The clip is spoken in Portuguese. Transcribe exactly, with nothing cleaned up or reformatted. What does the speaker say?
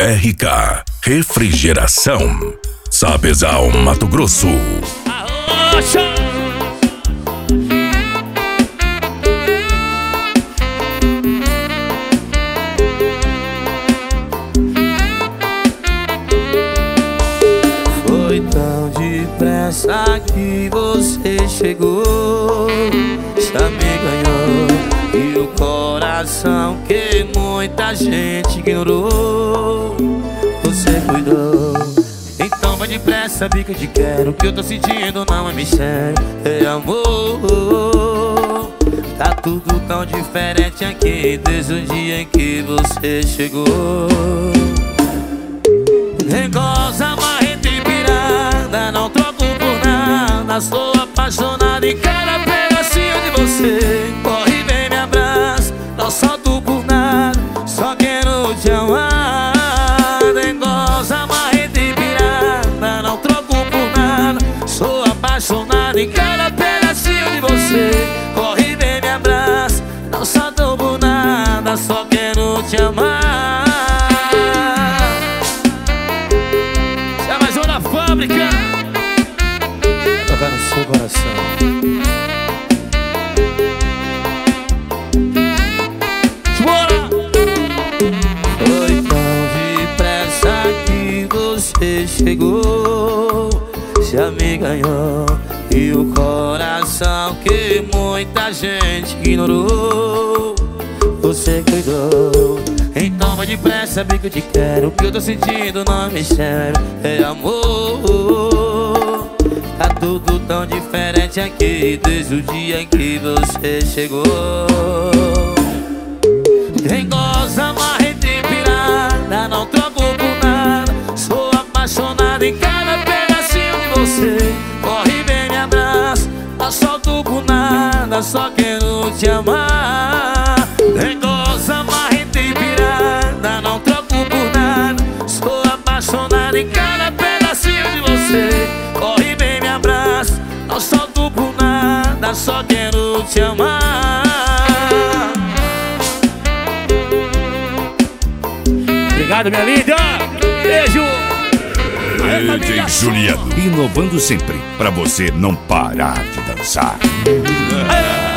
R K Refrigeração, Sapezal, Mato Grosso. Foi tão depressa que você chegou, já me ganhou. E o coração que muita gente ignorou, você cuidou. Então vai depressa, bica de quero. O que eu tô sentindo não é mistério, é amor. Tá tudo tão diferente aqui desde o dia em que você chegou. Tem coisa marreta e pirada, não troco por nada. Sou apaixonado em cada pedacinho de você. Corre e vem me abraça, não solto por nada, só quero te amar. Tem coisa marreta e pirada, não troco por nada. Sou apaixonado em cada pedacinho de você. Corre e vem me abraça, não solto por nada, só quero te amar. Fábrica vai tocar no seu coração. Bora! Foi tão depressa que você chegou, já me ganhou. E o coração que muita gente ignorou, você cuidou. Então vai depressa, bico de quero. O que eu tô sentindo não é mistério, é amor. Tá tudo tão diferente aqui desde o dia em que você chegou. Tem coisa marreta e pirada, não troco por nada. Sou apaixonado em cada pedacinho de você. Corre e vem me abraça, não solto por nada, só quero te amar. Tem coisa marreta e pirada, não troco por nada. Sou apaixonado em cada pedacinho de você. Corre e vem me abraça, não solto por nada, só quero te amar. Obrigado, minha linda. Beijo. D J Juliano, inovando sempre pra você não parar de dançar.